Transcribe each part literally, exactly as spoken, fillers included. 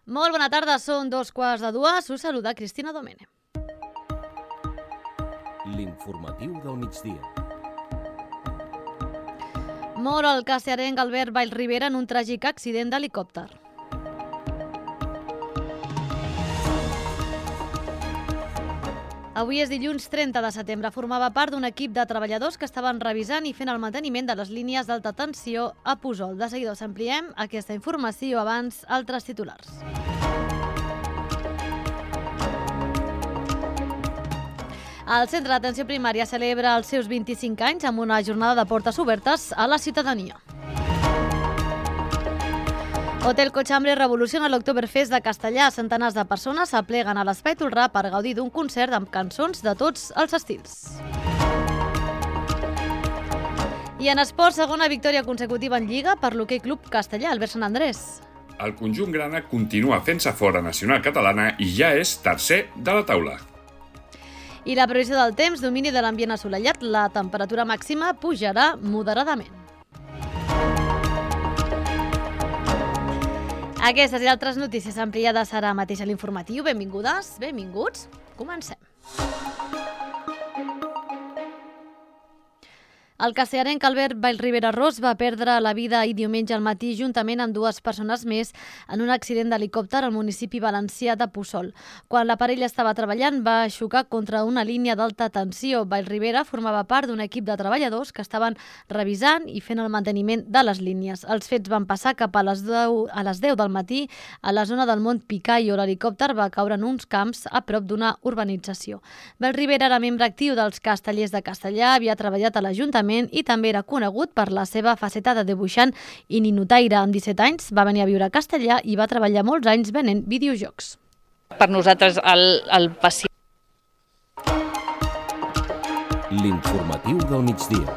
Molt bona tarda, són dos quarts de dues. Us saluda Cristina Domene. L'informatiu del migdia. Mor el castellarenc Albert Vallribera en un tràgic accident d'helicòpter. Avui és dilluns trenta de setembre. Formava part d'un equip de treballadors que estaven revisant i fent el manteniment de les línies d'alta tensió a Pusol. De seguida us ampliem aquesta informació, abans altres titulars. El Centre d'Atenció Primària celebra els seus vint-i-cinc anys amb una jornada de portes obertes a la ciutadania. Hotel Cochambre revoluciona l'Oktoberfest de Castellà. Centenars de persones s'apleguen a l'Espai Tolrà per gaudir d'un concert amb cançons de tots els estils. I en esport, segona victòria consecutiva en Lliga per l'Hoquei Club Castellà, Albert Sant Andrés. El conjunt grana continua fent-se fora nacional catalana i ja és tercer de la taula. I la previsió del temps, domini de l'ambient assolellat, la temperatura màxima pujarà moderadament. Aquestes i altres notícies ampliades ara mateix a l'informatiu. Benvingudes, benvinguts. Comencem. El castellarenc Albert Vallribera Ros va perdre la vida ahir diumenge al matí juntament amb dues persones més en un accident d'helicòpter al municipi valencià de Puçol. Quan la parella estava treballant va xocar contra una línia d'alta tensió. Vallribera formava part d'un equip de treballadors que estaven revisant i fent el manteniment de les línies. Els fets van passar cap a les deu, a les deu del matí a la zona del Mont Picayo. L'helicòpter va caure en uns camps a prop d'una urbanització. Vallribera era membre actiu dels Castellers de Castellà, havia treballat a l'Ajuntament i també era conegut per la seva faceta de dibuixant i ninotaire. Amb disset anys va venir a viure a Castellà i va treballar molts anys venent videojocs. Per nosaltres el, el pacient... L'informatiu del migdia.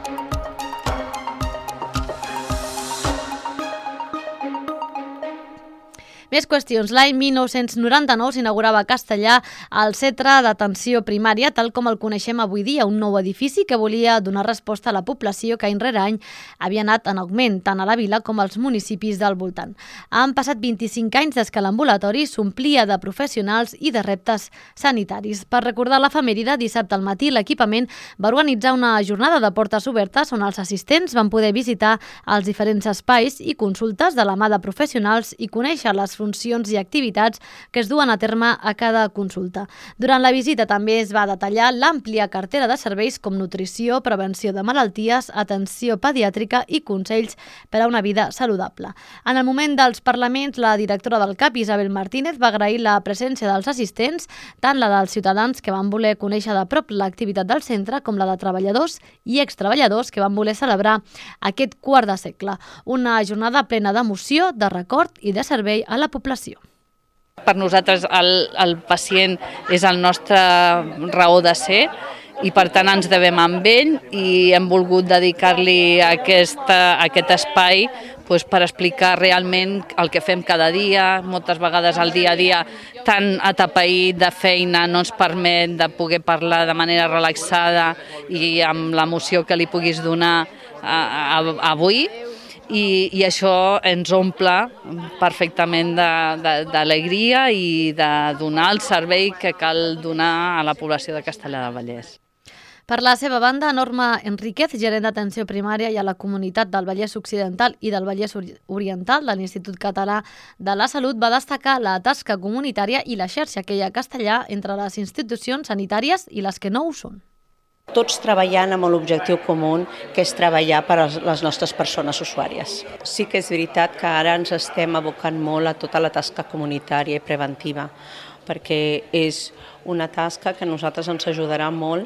Més qüestions. L'any mil nou-cents noranta-nou s'inaugurava a Castellà el Centre d'Atenció Primària, tal com el coneixem avui dia, un nou edifici que volia donar resposta a la població que any rere any havia anat en augment, tant a la vila com als municipis del voltant. Han passat vint-i-cinc anys des que l'ambulatori s'omplia de professionals i de reptes sanitaris. Per recordar l'efemèride, dissabte al matí l'equipament va organitzar una jornada de portes obertes on els assistents van poder visitar els diferents espais i consultes de la mà de professionals i conèixer les funcions i activitats que es duen a terme a cada consulta. Durant la visita també es va detallar l'àmplia cartera de serveis com nutrició, prevenció de malalties, atenció pediàtrica i consells per a una vida saludable. En el moment dels parlaments, la directora del C A P, Isabel Martínez, va agrair la presència dels assistents, tant la dels ciutadans que van voler conèixer de prop l'activitat del centre com la de treballadors i extreballadors que van voler celebrar aquest quart de segle. Una jornada plena d'emoció, de record i de servei a la població. Per nosaltres el, el pacient és el nostre raó de ser i per tant ens devem amb ell i hem volgut dedicar-li aquesta, aquest espai doncs, per explicar realment el que fem cada dia. Moltes vegades el dia a dia tan atapeït de feina no ens permet de poder parlar de manera relaxada i amb l'emoció que li puguis donar a, a, avui. I, i això ens omple perfectament d'alegria i de donar el servei que cal donar a la població de Castellar del Vallès. Per la seva banda, Norma Enríquez, gerent d'atenció primària i a la comunitat del Vallès Occidental i del Vallès Oriental de l'Institut Català de la Salut, va destacar la tasca comunitària i la xarxa que hi ha a Castellà entre les institucions sanitàries i les que no ho són. Tots treballant amb l'objectiu comú, que és treballar per a les nostres persones usuàries. Sí que és veritat que ara ens estem abocant molt a tota la tasca comunitària i preventiva, perquè és una tasca que a nosaltres ens ajudarà molt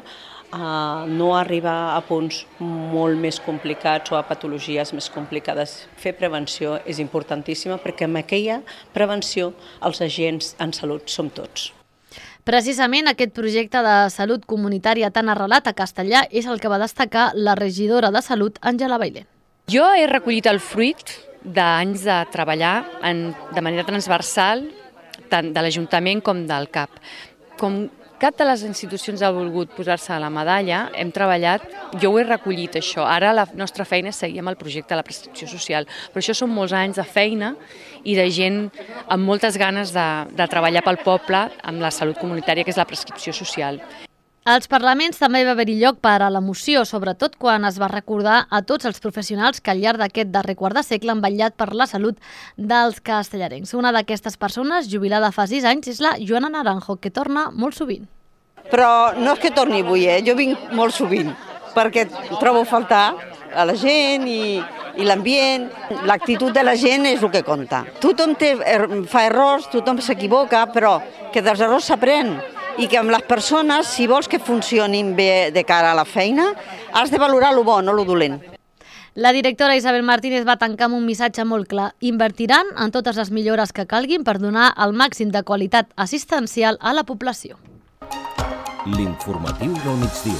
a no arribar a punts molt més complicats o a patologies més complicades. Fer prevenció és importantíssima perquè amb aquella prevenció els agents en salut som tots. Precisament aquest projecte de salut comunitària tan arrelat a Castellà és el que va destacar la regidora de Salut, Àngela Bailén. Jo he recollit el fruit d'anys de treballar en, de manera transversal tant de l'Ajuntament com del C A P. Com cap de les institucions ha volgut posar-se a la medalla, hem treballat, jo ho he recollit això, ara la nostra feina és seguir amb el projecte de la prescripció social, però això són molts anys de feina i de gent amb moltes ganes de, de treballar pel poble amb la salut comunitària, que és la prescripció social. Als parlaments també va haver-hi lloc per a l'emoció, sobretot quan es va recordar a tots els professionals que al llarg d'aquest darrer quart de segle han vetllat per la salut dels castellarencs. Una d'aquestes persones, jubilada fa sis anys, és la Joana Naranjo, que torna molt sovint. Però no és que torni avui, eh? Jo vinc molt sovint, perquè trobo a faltar a la gent i, i l'ambient. L'actitud de la gent és el que compta. Tothom té, fa errors, tothom s'equivoca, però que dels errors s'aprèn. I que amb les persones, si vols que funcionin bé de cara a la feina, has de valorar el bo, no el dolent. La directora Isabel Martínez va tancar amb un missatge molt clar. Invertiran en totes les millores que calguin per donar el màxim de qualitat assistencial a la població. L'informatiu del migdia.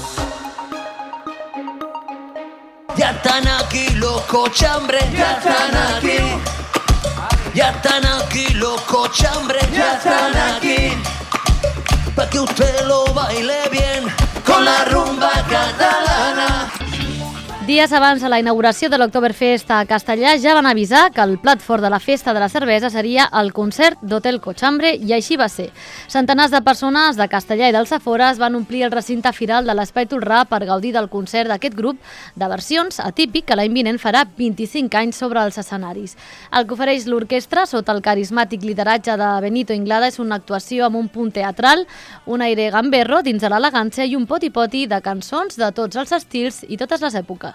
Ya están aquí los cochambres, ya están aquí. Ya están aquí los cochambres, ya están aquí. Pa' que usted lo baile bien con la rumba catalana. Dies abans de la inauguració de l'Oktoberfest a Castellà ja van avisar que el plat fort de la festa de la cervesa seria el concert d'Hotel Cochambre i així va ser. Centenars de persones de Castellà i dels afores van omplir el recinte firal de l'Espai Tolrà per gaudir del concert d'aquest grup de versions atípic que l'any vinent farà vint-i-cinc anys sobre els escenaris. El que ofereix l'orquestra sota el carismàtic lideratge de Benito Inglada és una actuació amb un punt teatral, un aire gamberro dins de l'elegància i un poti-poti de cançons de tots els estils i totes les èpoques.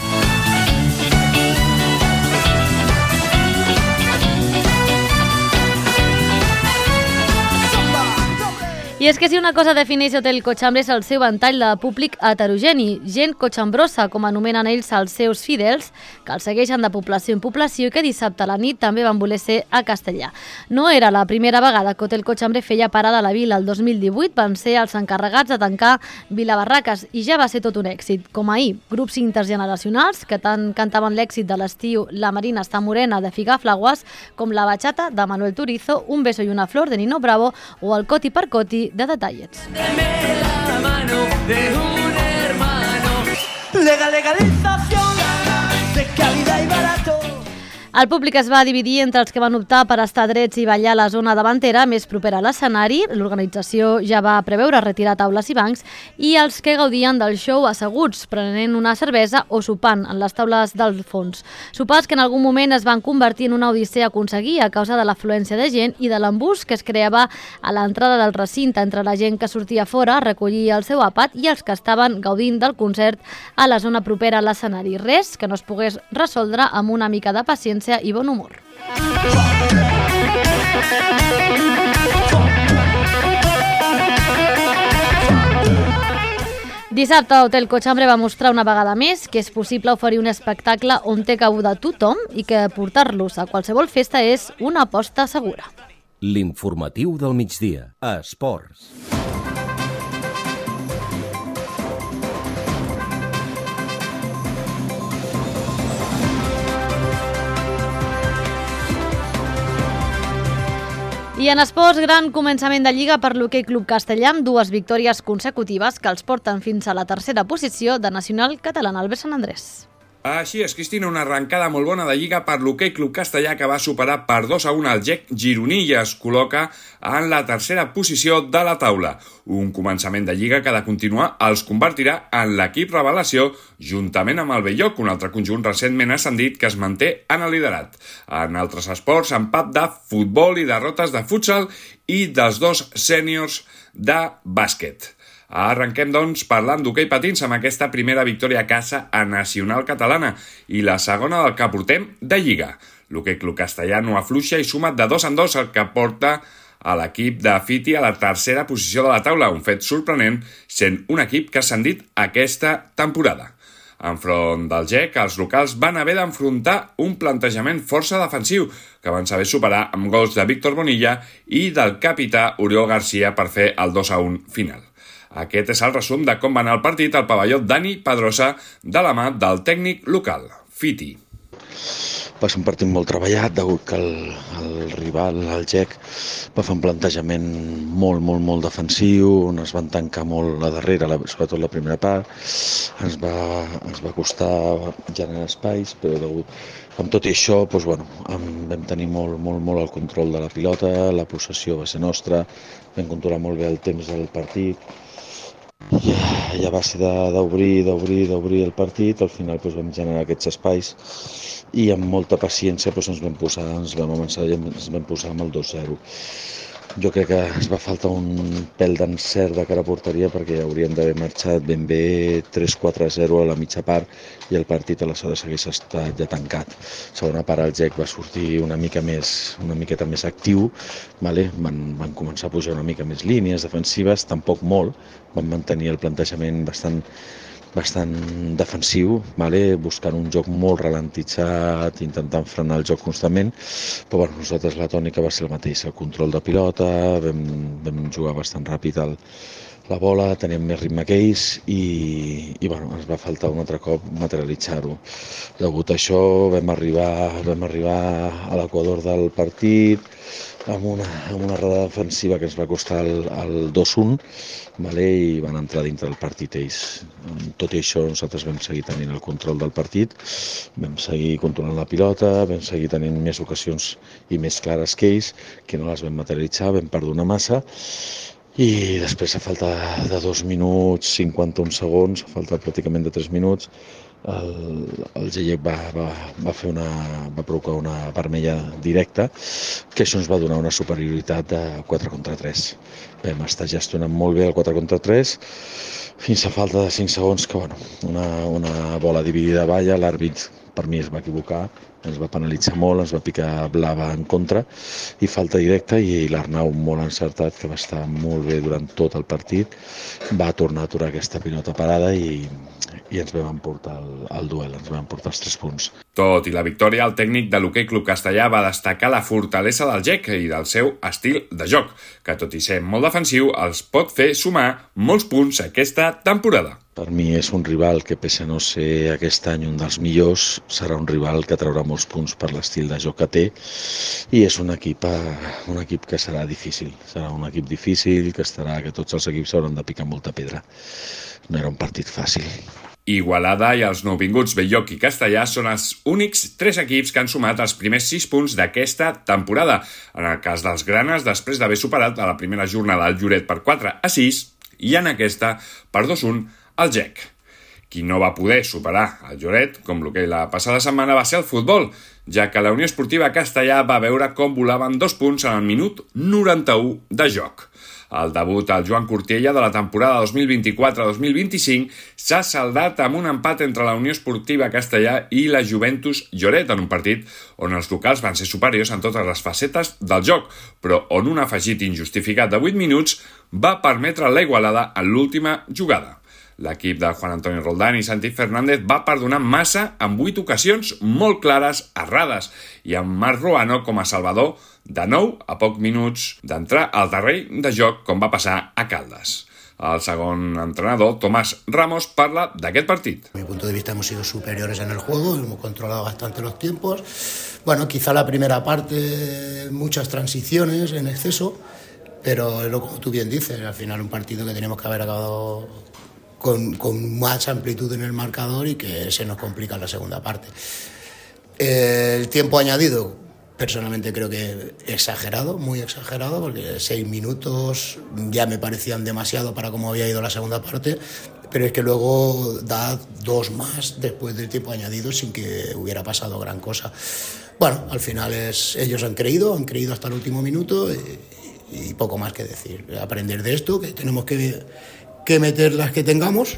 I és que si una cosa defineix Hotel Cochambre és el seu ventall de públic heterogeni, gent cochambrosa, com anomenen ells els seus fidels, que els segueixen de població en població i que dissabte a la nit també van voler ser a Castellà. No era la primera vegada que Hotel Cochambre feia parada a la vila. El dos mil divuit van ser els encarregats de tancar Vilabarraques i ja va ser tot un èxit. Com ahir, grups intergeneracionals que tant cantaven l'èxit de l'estiu La Marina està morena de Figaflaguas, com la bachata de Manuel Turizo, Un beso y una flor de Nino Bravo o el Coti per Coti de Detallets. La mano de un hermano. Legal, legalización de calidad y barato. El públic es va dividir entre els que van optar per estar drets i ballar a la zona davantera més propera a l'escenari, l'organització ja va preveure retirar taules i bancs, i els que gaudien del show asseguts, prenent una cervesa o sopant en les taules del fons. Sopars que en algun moment es van convertir en una odissea a aconseguir a causa de l'afluència de gent i de l'embús que es creava a l'entrada del recinte entre la gent que sortia fora a recollir el seu àpat i els que estaven gaudint del concert a la zona propera a l'escenari. Res que no es pogués resoldre amb una mica de paciència i bon humor. Dissabte, Hotel Cochambre va mostrar una vegada més que és possible oferir un espectacle on té cabuda tothom i que portar-los a qualsevol festa és una aposta segura. L'informatiu del migdia. A Esports. I en esports, gran començament de Lliga per l'Hoquei Club Castellà amb dues victòries consecutives que els porten fins a la tercera posició de Nacional Catalana. Albert Sant Andrés. Així és, Cristina, una arrencada molt bona de Lliga per l'Hoquei Club Castellà que va superar per dos a un el G E C gironí i es col·loca en la tercera posició de la taula. Un començament de Lliga que de continuar els convertirà en l'equip revelació juntament amb el Belloc, un altre conjunt recentment ascendit que es manté en el liderat. En altres esports, empat de futbol i derrotes de futsal i dels dos sèniors de bàsquet. Arrenquem, doncs, parlant d'hoquei patins amb aquesta primera victòria a casa a Nacional Catalana i la segona del que portem de Lliga. L'Hoquei Club Castellà no afluixa i sumat de dos en dos el que porta a l'equip de Fiti a la tercera posició de la taula, un fet sorprenent sent un equip que ha ascendit aquesta temporada. Enfront del G E C, els locals van haver d'enfrontar un plantejament força defensiu que van saber superar amb gols de Víctor Bonilla i del capità Oriol Garcia per fer el dos a un final. Aquest és el resum de com va anar el partit al pavelló Dani Pedrosa de la mà del tècnic local, Fiti. Va ser un partit molt treballat, degut que el, el rival, el Gec, va fer un plantejament molt, molt, molt defensiu, on es van tancar molt a darrere, la, sobretot la primera part. Ens va, ens va costar generar espais, però degut, amb tot i això, doncs, bueno, vam tenir molt, molt, molt el control de la pilota, la possessió va ser nostra, vam controlar molt bé el temps del partit. I ja va ser d'obrir, d'obrir, d'obrir el partit, al final doncs, vam generar aquests espais i amb molta paciència doncs, ens vam posar, ens vam avançar i ens vam posar amb el dos zero. Jo crec que ens va faltar un pèl d'encert de cara a porteria perquè hauríem d'haver marxat ben bé tres quatre zero a la mitja part i el partit aleshores hagués estat ja tancat. Segona part el Gec va sortir una mica més, una miqueta més actiu, vale? van, van començar a pujar una mica més línies defensives, tampoc molt, van mantenir el plantejament bastant bastant defensiu, vale? Buscant un joc molt ralentitzat, intentant frenar el joc constantment, però bueno, nosaltres la tònica va ser el mateix, el control de pilota, vam, vam jugar bastant ràpid el, la bola, teníem més ritme que ells i, i bueno, ens va faltar un altre cop materialitzar-ho. Degut a això vam arribar, vam arribar a l'equador del partit, amb una, amb una errada defensiva que ens va costar el, el dos un, vale? I van entrar dintre del partit ells. Tot i això nosaltres vam seguir tenint el control del partit, vam seguir controlant la pilota, vam seguir tenint més ocasions i més clares que ells, que no les vam materialitzar, vam perdonar massa, i després a falta de dos minuts, cinquanta-un segons, a falta pràcticament de tres minuts, el, el Gec va, va, va, fer una, va provocar una vermella directa, que això ens va donar una superioritat de quatre contra tres. Vam estar gestionant molt bé el quatre contra tres, fins a falta de cinc segons, que bueno, una, una bola dividida a balla, l'àrbit per mi es va equivocar, ens va penalitzar molt, ens va picar blava en contra i falta directa, i l'Arnau molt encertat, que va estar molt bé durant tot el partit, va tornar a aturar aquesta pilota parada i, i ens vam emportar el, el duel, ens vam emportar els tres punts. Tot i la victòria, el tècnic de l'Hoquei Club Castellà va destacar la fortalesa del Gec i del seu estil de joc, que tot i ser molt defensiu, els pot fer sumar molts punts aquesta temporada. Per mi és un rival que, pese a no ser aquest any un dels millors, serà un rival que traurà molts punts per l'estil de joc que té, i és un equip, un equip que serà difícil. Serà un equip difícil, que estarà, que tots els equips hauran de picar molta pedra. No era un partit fàcil. Igualada i els nouvinguts Bell-lloc i Castellà són els únics tres equips que han sumat els primers sis punts d'aquesta temporada. En el cas dels granes, després d'haver superat a la primera jornada el Lloret per quatre a sis, i en aquesta per dos a un el Gec. Qui no va poder superar el Lloret, com l'hoquei la passada setmana, va ser el futbol, ja que la Unió Esportiva Castellà va veure com volaven dos punts en el minut noranta-u de joc. El debut al Joan Cortiella de la temporada dos mil vint-i-quatre dos mil vint-i-cinc s'ha saldat amb un empat entre la Unió Esportiva Castellà i la Juventus Lloret, en un partit on els locals van ser superiors en totes les facetes del joc, però on un afegit injustificat de vuit minuts va permetre la igualada en l'última jugada. L'equip de Juan Antonio Roldán i Santi Fernández va perdonar massa en vuit ocasions molt clares errades, i amb Marc Ruano com a salvador, de nou a pocs minuts d'entrar al terreny de joc, com va passar a Caldes. El segon entrenador, Tomás Ramos, parla d'aquest partit. Desde mi punto de vista hemos sido superiores en el juego, hemos controlado bastante los tiempos. Bueno, quizá la primera parte, muchas transiciones en exceso, pero es lo como tú bien dices, al final un partido que tenemos que haber acabado Con, con más amplitud en el marcador y que se nos complica en la segunda parte. Eh, el tiempo añadido, personalmente creo que exagerado, muy exagerado, porque seis minutos ya me parecían demasiado para cómo había ido la segunda parte, pero es que luego da dos más después del tiempo añadido sin que hubiera pasado gran cosa. Bueno, al final es, ellos han creído, han creído hasta el último minuto y, y poco más que decir. Aprender de esto, que tenemos que... que meter las que tengamos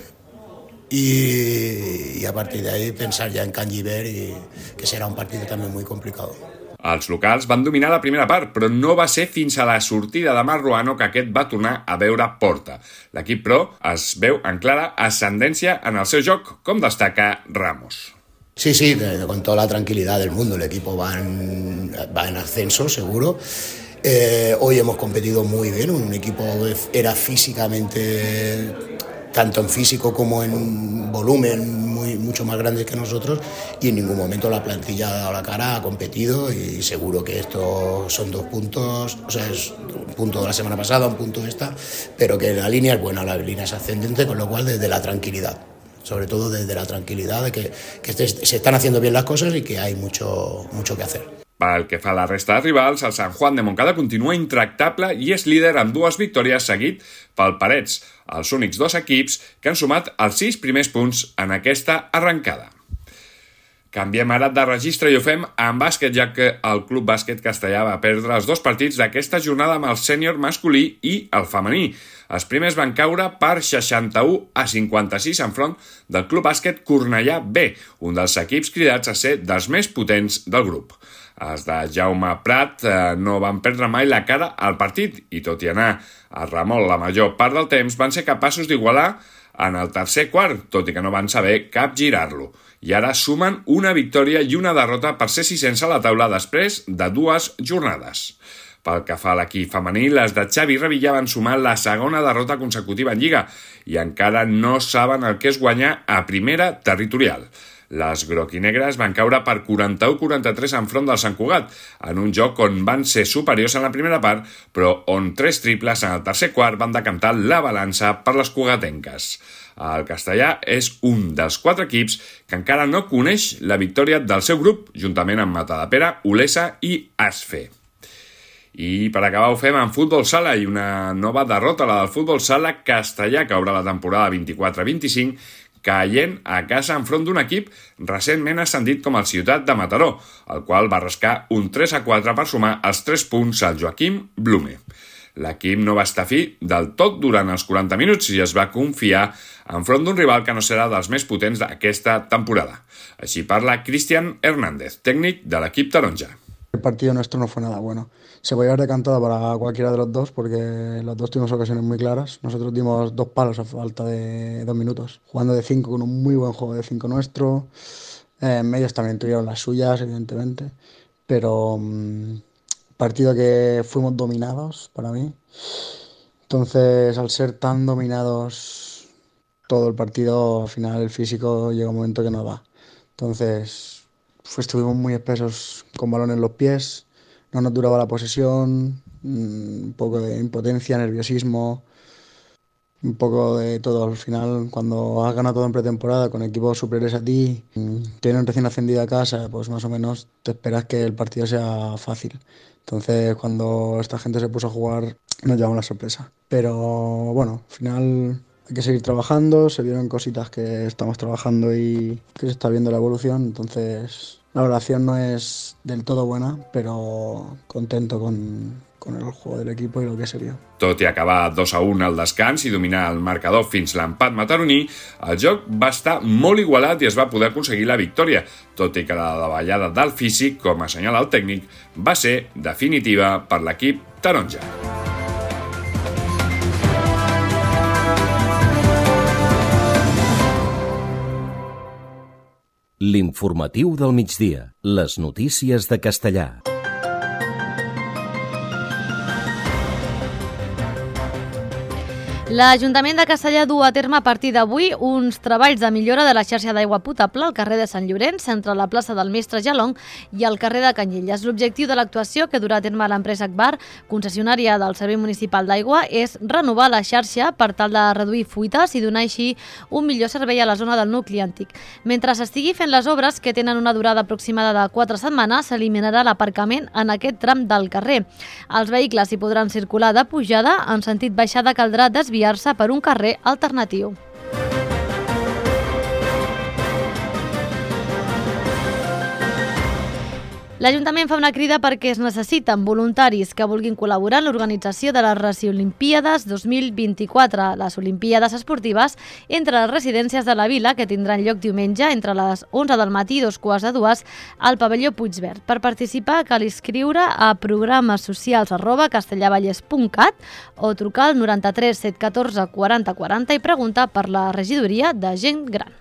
y, y a partir de ahí pensar ya en Cangiver, y que serà un partit també molt complicat. Els locals van dominar la primera part, però no va ser fins a la sortida de Marc Ruano que aquest va tornar a veure porta. L'equip pro es veu en clara ascendència en el seu joc, com destaca Ramos. Sí, sí, con toda la tranquilidad del mundo. El equipo va en, va en ascenso, seguro. Eh, hoy hemos competido muy bien, un equipo era físicamente tanto en físico como en volumen, muy, mucho más grandes que nosotros, y en ningún momento la plantilla ha dado la cara, ha competido, y seguro que estos son dos puntos, o sea, es un punto de la semana pasada, un punto de esta, pero que la línea es buena, la línea es ascendente, con lo cual desde la tranquilidad, sobre todo desde la tranquilidad de que, que se están haciendo bien las cosas y que hay mucho, mucho que hacer. Pel que fa a la resta de rivals, el San Juan de Montcada continua intractable i és líder amb dues victòries, seguit pel Parets, els únics dos equips que han sumat els sis primers punts en aquesta arrencada. Canviem ara de registre i ho fem en bàsquet, ja que el Club Bàsquet Castellà va perdre els dos partits d'aquesta jornada amb el sènior masculí i el femení. Els primers van caure per seixanta-u a cinquanta-sis enfront del Club Bàsquet Cornellà B, un dels equips cridats a ser dels més potents del grup. Els de Jaume Prat eh, no van perdre mai la cara al partit i, tot i anar a remolc la major part del temps, van ser capaços d'igualar en el tercer quart, tot i que no van saber capgirar-lo. I ara sumen una victòria i una derrota per ser sisens a la taula després de dues jornades. Pel que fa a l'equip femení, les de Xavi Revilla van sumar la segona derrota consecutiva en Lliga i encara no saben el que és guanyar a primera territorial. Les groquinegres van caure per quaranta-u a quaranta-tres enfront del Sant Cugat, en un joc on van ser superiors en la primera part, però on tres triples en el tercer quart van decantar la balança per les cugatenques. El Castellà és un dels quatre equips que encara no coneix la victòria del seu grup, juntament amb Matadepera, Olesa i Asfe. I per acabar ho fem en futbol sala i una nova derrota, la del futbol sala Castellà, que obre la temporada vint-i-quatre vint-i-cinc, caient a casa enfront d'un equip recentment ascendit com el Ciutat de Mataró, el qual va rascar un tres a quatre per sumar els tres punts al Joaquim Blume. L'equip no va estar fi del tot durant els quaranta minuts i es va confiar enfront d'un rival que no serà dels més potents d'aquesta temporada. Així parla Cristian Hernández, tècnic de l'equip taronja. El partido nuestro no fue nada bueno. Se podía haber decantado para cualquiera de los dos porque los dos tuvimos ocasiones muy claras. Nosotros dimos dos palos a falta de dos minutos, jugando de cinco con un muy buen juego de cinco nuestro. Eh, en medios también tuvieron las suyas, evidentemente, pero um, partido que fuimos dominados para mí. Entonces, al ser tan dominados todo el partido, al final el físico llega un momento que no da. Entonces, pues estuvimos muy espesos con balón en los pies, no nos duraba la posesión, un poco de impotencia, nerviosismo, un poco de todo. Al final, cuando has ganado todo en pretemporada con equipos superiores a ti, tienen recién ascendido a casa, pues más o menos te esperas que el partido sea fácil. Entonces, cuando esta gente se puso a jugar, nos llevamos la sorpresa. Pero bueno, al final hay que seguir trabajando, se vieron cositas que estamos trabajando y que se está viendo la evolución, entonces la valoración no es del todo buena, pero contento con, con el juego del equipo i el que se vio. Tot i acabar dos a un al descans i dominar el marcador fins l'empat mataroní, el joc va estar molt igualat i es va poder aconseguir la victòria, tot i que la davallada del físic, com assenyala el tècnic, va ser definitiva per l'equip taronja. L'informatiu del migdia. Les notícies de Castellà. L'Ajuntament de Castellà du a terme a partir d'avui uns treballs de millora de la xarxa d'aigua potable al carrer de Sant Llorenç, entre la plaça del Mestre Jalong i el carrer de Canyelles. L'objectiu de l'actuació que durà a terme l'empresa Agbar, concessionària del Servei Municipal d'Aigua, és renovar la xarxa per tal de reduir fuites i donar així un millor servei a la zona del nucli antic. Mentre s'estigui fent les obres, que tenen una durada aproximada de quatre setmanes, s'eliminarà l'aparcament en aquest tram del carrer. Els vehicles hi podran circular de pujada, en sentit baixada caldrà desviar se per un carrer alternatiu. L'Ajuntament fa una crida perquè es necessiten voluntaris que vulguin col·laborar en l'organització de les Reciolimpíades dos mil vint-i-quatre, les Olimpíades esportives entre les residències de la vila, que tindran lloc diumenge entre les onze del matí i dos quarts de dues al pavelló Puigverd. Per participar cal inscriure a programasocials arroba castellavallès punt cat o trucar al noranta-tres set catorze quaranta quaranta i preguntar per la regidoria de gent gran.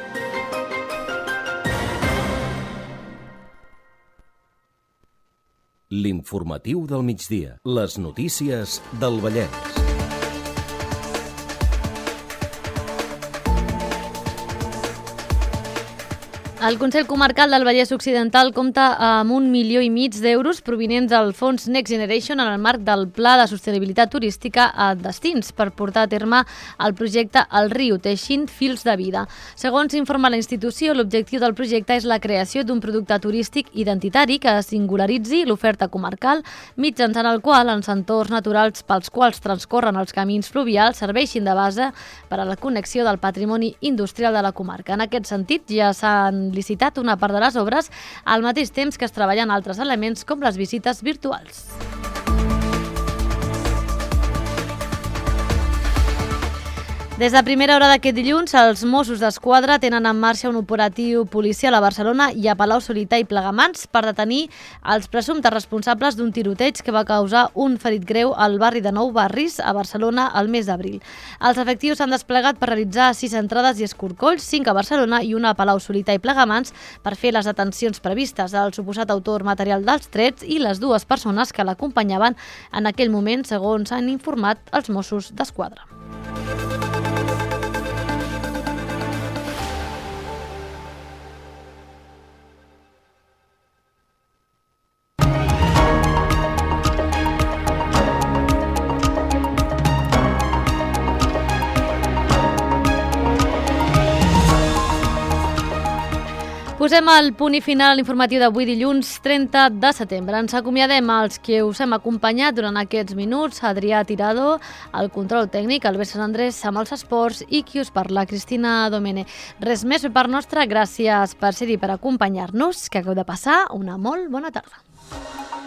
L'informatiu del migdia. Les notícies del Vallès. El Consell Comarcal del Vallès Occidental compta amb un milió i mig d'euros provinents del fons Next Generation en el marc del Pla de Sostenibilitat Turística a Destins per portar a terme el projecte El Riu, teixint fils de vida. Segons informa la institució, l'objectiu del projecte és la creació d'un producte turístic identitari que singularitzi l'oferta comarcal, mitjançant el qual els entorns naturals pels quals transcorren els camins fluvials serveixin de base per a la connexió del patrimoni industrial de la comarca. En aquest sentit, ja s'han licitat una part de les obres al mateix temps que es treballen altres elements com les visites virtuals. Des de primera hora d'aquest dilluns, els Mossos d'Esquadra tenen en marxa un operatiu policial a Barcelona i a Palau-solità i Plegamans per detenir els presumptes responsables d'un tiroteig que va causar un ferit greu al barri de Nou Barris, a Barcelona, el mes d'abril. Els efectius s'han desplegat per realitzar sis entrades i escorcolls, cinc a Barcelona i una a Palau-solità i Plegamans, per fer les detencions previstes del suposat autor material dels trets i les dues persones que l'acompanyaven en aquell moment, segons han informat els Mossos d'Esquadra. Posem el punt i final a l'informatiu d'avui dilluns trenta de setembre. Ens acomiadem als que us hem acompanyat durant aquests minuts. Adrià Tirado, el control tècnic, Albert Sant Andrés amb els esports i qui us parla, Cristina Domene. Res més per part nostra, gràcies per ser-hi, per acompanyar-nos, que acabeu de passar una molt bona tarda.